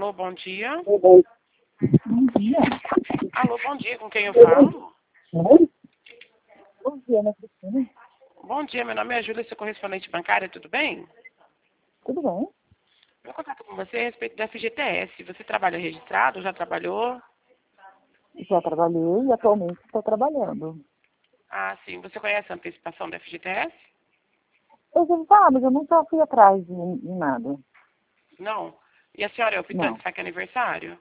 Alô, bom dia. Bom dia. Alô, bom dia, com quem eu falo? Oi? Bom dia, Ana Cristina. Bom dia, meu nome é Júlia, sou correspondente bancária, tudo bem? Tudo bem? Meu contato com você é a respeito da FGTS. Você trabalha registrado, já trabalhou? Já trabalhei e atualmente estou trabalhando. Ah, sim. Você conhece a antecipação da FGTS? Eu já falar, mas eu nunca fui atrás de nada. Não. E a senhora é Não. optante, sabe que é aniversário?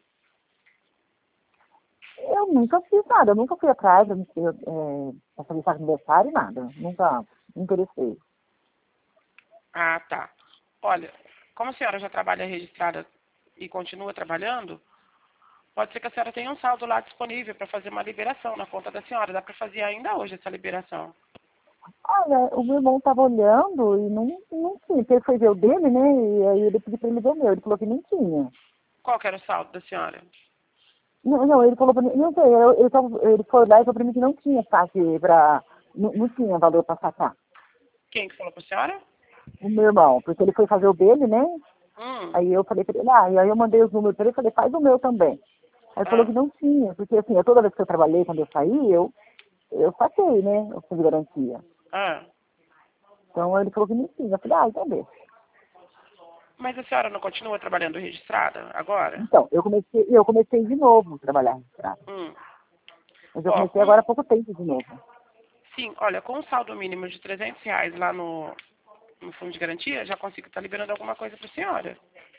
Eu nunca fiz nada, eu nunca fui atrás para fazer aniversário, nada. Nunca me interessei. Ah, tá. Olha, como a senhora já trabalha registrada e continua trabalhando, pode ser que a senhora tenha um saldo lá disponível para fazer uma liberação na conta da senhora. Dá para fazer ainda hoje essa liberação. Olha, o meu irmão estava olhando e não tinha, porque ele foi ver o dele, né? E aí ele pediu para ele ver o meu. Ele falou que nem tinha. Qual que era o saldo da senhora? Não, ele falou para mim, não sei, ele foi lá e falou para mim que não tinha saque para. Não tinha valor para sacar. Quem que falou para a senhora? O meu irmão, porque ele foi fazer o dele, né? Hum. Aí eu falei pra ele, e aí eu mandei os números pra ele e falei, faz o meu também. Aí ele falou que Ah, não tinha, porque assim, toda vez que eu trabalhei, quando eu saí, eu saquei, né? Eu fiz garantia. ah. Então ele falou que não tinha. Eu falei, então deixa. Mas a senhora não continua trabalhando registrada agora? Então, eu comecei de novo a trabalhar registrado. Hum. Mas eu Ó, comecei agora há pouco tempo de novo. sim, olha, com um saldo mínimo de R$ 300 lá no fundo de garantia, já consigo estar liberando alguma coisa para a senhora.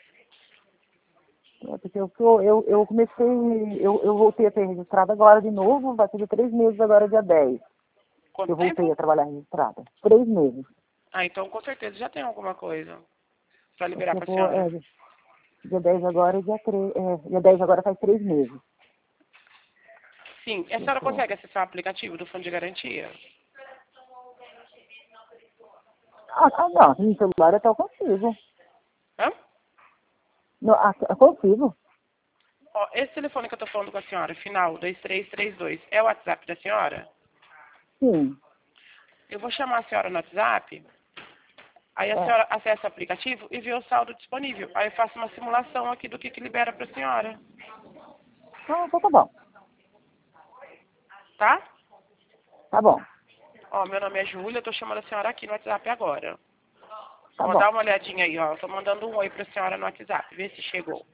Porque eu comecei, eu voltei a ser registrada agora de novo, vai fazer 3 meses agora, dia 10. Quanto Eu voltei tempo? a trabalhar registrada. 3 meses. Ah, então com certeza já tem alguma coisa para liberar Porque eu para a vou, senhora. dia 10 agora e dia 3, dia 10 agora faz 3 meses. Sim, a Eu senhora tô. consegue acessar o aplicativo do fundo de garantia? Não, no celular até eu consigo. Hã? Não, eu consigo. Ó, esse telefone que eu estou falando com a senhora, final 2332, é o WhatsApp da senhora? Sim. Eu vou chamar a senhora no WhatsApp. Aí a É. senhora acessa o aplicativo e vê o saldo disponível. Aí eu faço uma simulação aqui do que libera para a senhora. Então tá bom. Tá? Tá bom. Ó, meu nome é Júlia, eu tô chamando a senhora aqui no WhatsApp agora. Tá Ó, bom. dá uma olhadinha aí, ó. Eu tô mandando um oi pra senhora no WhatsApp. Vê se chegou.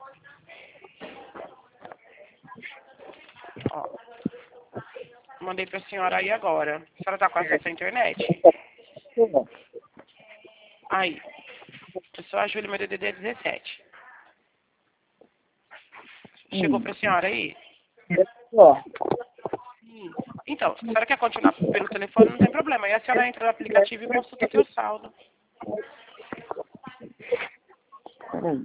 Ó, mandei pra senhora aí agora. A senhora tá com acesso à internet? Sim. Aí. Eu sou a Júlia, meu DDD é 17. Chegou pra senhora aí? Ó. Então, se a senhora quer continuar pelo telefone, não tem problema. Aí a senhora entra no aplicativo e consulta o seu saldo. Peraí.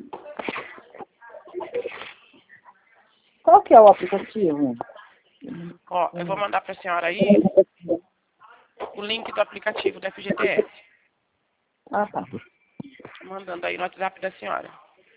Qual que é o aplicativo? Ó, eu vou mandar pra senhora aí o link do aplicativo da FGTS. Ah, tá. Tô mandando aí no WhatsApp da senhora.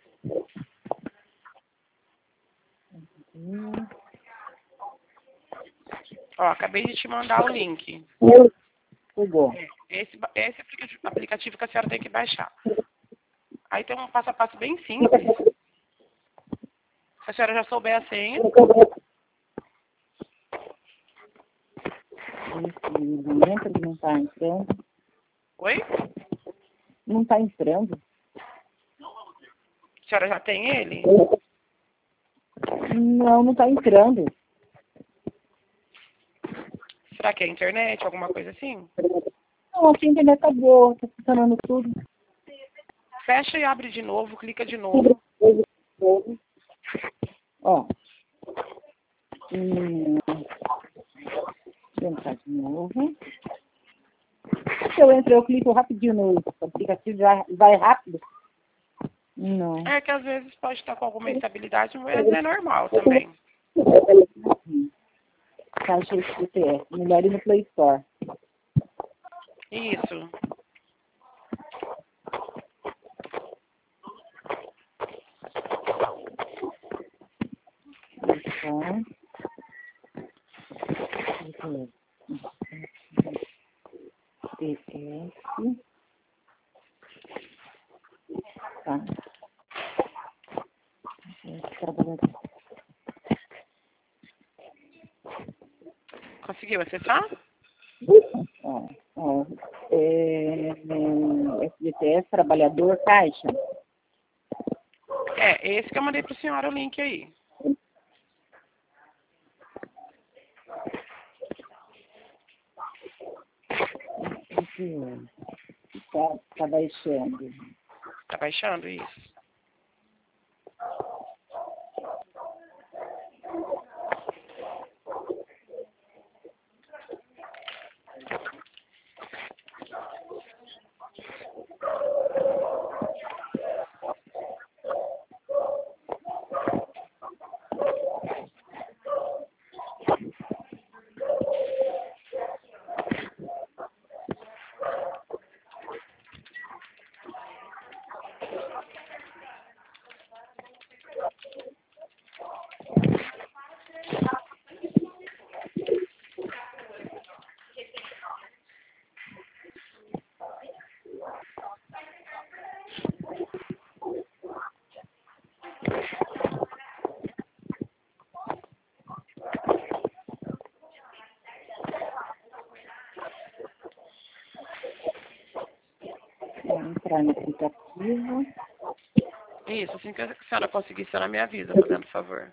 Ó, acabei de te mandar o link. Chegou. Esse aplicativo que a senhora tem que baixar. Aí tem um passo a passo bem simples. Se a senhora já souber a senha, Esse entra, não tá entrando. oi? Não tá entrando. A senhora já tem ele? Não tá entrando. Será que é a internet, alguma coisa assim? Não, aqui a internet tá boa, tá funcionando tudo. Fecha e abre de novo, clica de novo. Ó. Tentar de novo. Se eu entro, eu clico rapidinho no aplicativo, já vai rápido. Não. É que às vezes pode estar com alguma instabilidade, mas é normal também. Caixa SPTS. Melhor ir no Play Store. Isso. Play Store. PS. Tá. Conseguiu acessar? FGTS, trabalhador, caixa. É, esse que eu mandei para a senhora o link aí. Tá baixando. Tá baixando isso? Entrar no aplicativo. Isso, assim que a senhora conseguir, a senhora me avisa, fazendo favor.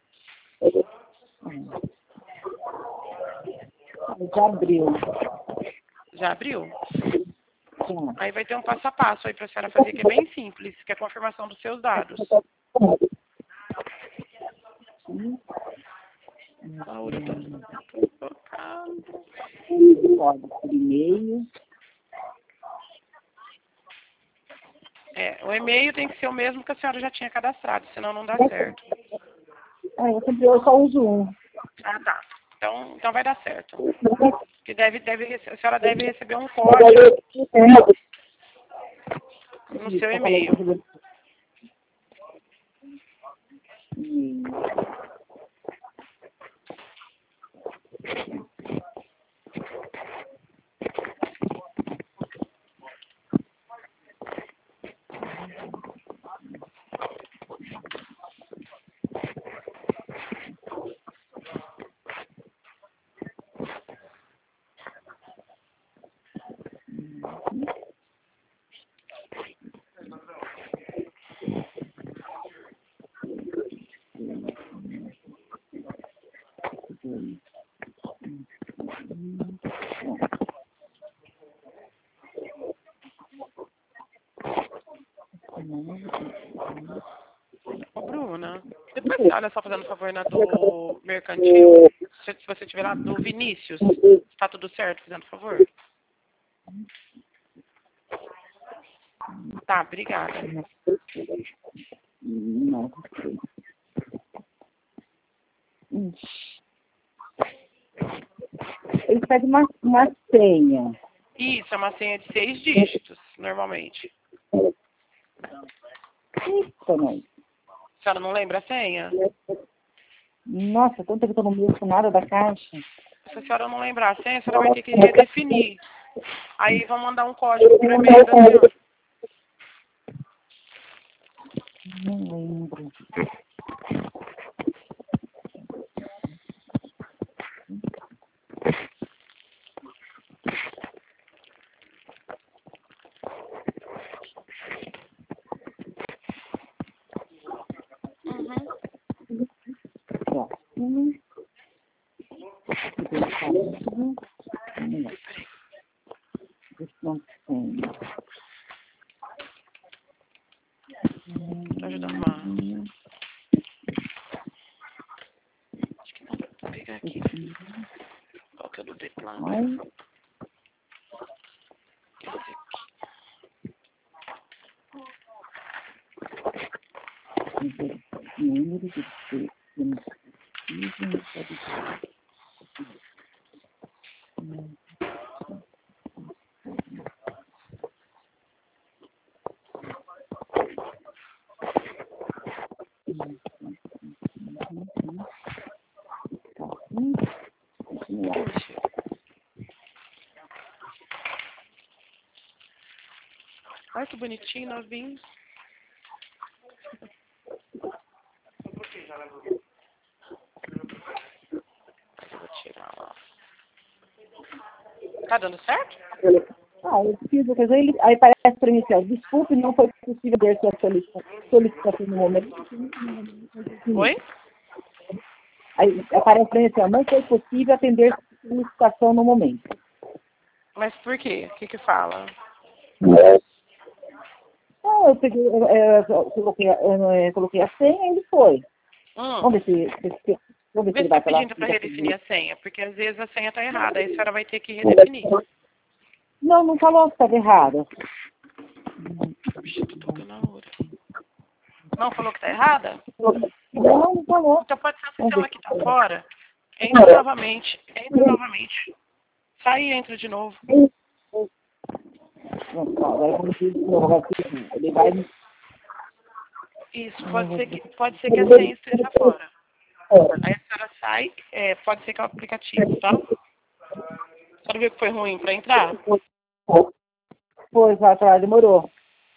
Já abriu. Já abriu? Sim. Aí vai ter um passo a passo aí para a senhora fazer, que é bem simples, que é a confirmação dos seus dados. Laura, Pode por e-mail. o e-mail tem que ser o mesmo que a senhora já tinha cadastrado, senão não dá certo. Eu só uso um. Ah, tá. Então vai dar certo. Que a senhora deve receber um código no seu e-mail. Ô, Bruna, depois você olha só fazendo favor na do mercantil, se você tiver lá do Vinícius, tá tudo certo, fazendo favor? Tá, obrigada. Não. Ele faz uma senha. Isso, é uma senha de 6 dígitos, normalmente. Isso, não. A senhora não lembra a senha? Nossa, tanto que eu tô no meio com nada da caixa. Se a senhora não lembrar a senha, a senhora vai ter que redefinir. Aí vão mandar um código por e-mail da senhora. Não lembro. Tô ajudando uma... Acho que não. Vou pegar aqui. Qual que é o do Declan? Esse aqui. Número de Ai, que bonitinho, novinho. Eu vou tirar lá. Tá dando certo? Eu fiz o que aí parece para mim assim, ó, desculpe, não foi possível ver sua solicitação no momento. Oi? Aí aparece para mim assim, ó, não foi possível atender sua solicitação no momento. Mas por quê? O que que fala? Eu peguei, coloquei a senha e ele foi. Vamos ver se Vê ele se vai tá falar. pedindo para redefinir a senha, porque às vezes a senha tá errada, aí a senhora vai ter que redefinir. Não falou que estava errado. Puxa, tô tocando a hora. Não falou que tá errada? Não falou. Então pode ser o sistema que tá fora. Entra novamente. Sai e entra de novo. Agora vamos ver de novo. Ele vai. Isso, pode ser que a senha esteja fora. Aí a senhora sai, pode ser que é o aplicativo, tá? A senhora viu que foi ruim para entrar? Pois, vai, demorou.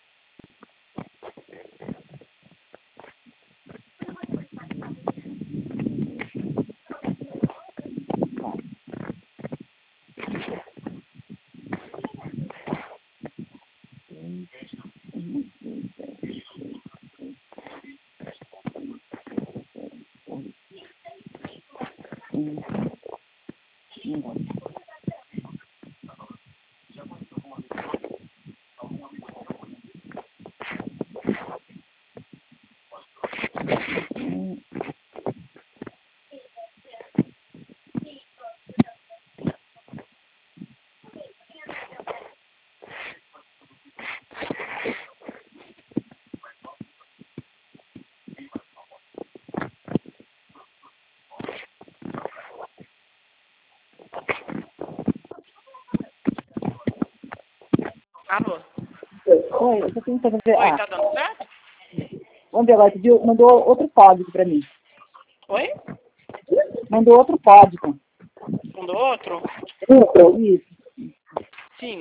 Alô? Oi, eu tô tentando ver. Oi, tá dando certo? Vamos ver agora, mandou outro código para mim. Oi? Mandou outro código. Mandou outro? Isso. Sim.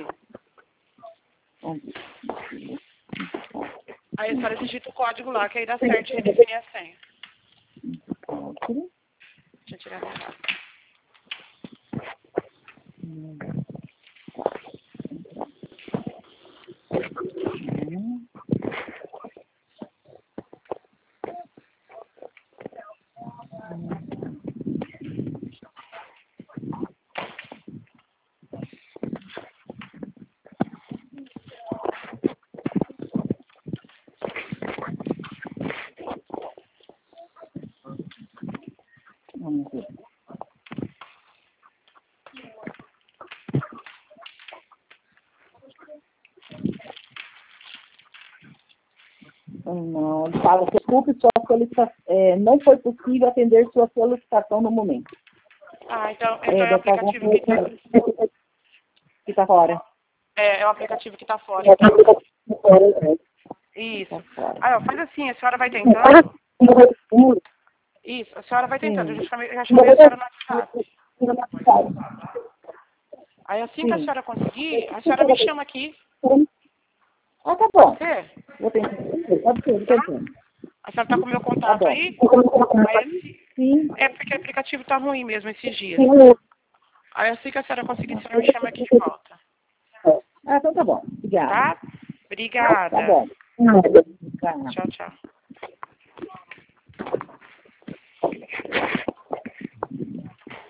Aí a senhora digita o código lá, que aí dá certo redefinir a senha. Deixa eu tirar a errado. Vamos ver. Não, ele fala, desculpe, sua solicitação, não foi possível atender sua solicitação no momento. Ah, então é o aplicativo que tá fora. É o aplicativo que tá fora, então. Isso. Aí, ó, faz assim, a senhora vai tentando. Isso, a senhora vai tentando. Eu já chamei a senhora no WhatsApp. Aí assim que a senhora conseguir, a senhora me chama aqui. Tá bom. Pode ser? Vou tentar. Pode ser, Tá? tentando. A senhora tá com o meu contato Tá aí? Sim. É porque o aplicativo tá ruim mesmo esses dias. Aí assim que a senhora conseguir, a senhora me chama aqui de volta. Então tá bom. Obrigada. Tá? Obrigada. Tá bom. Tá. Tchau, tchau.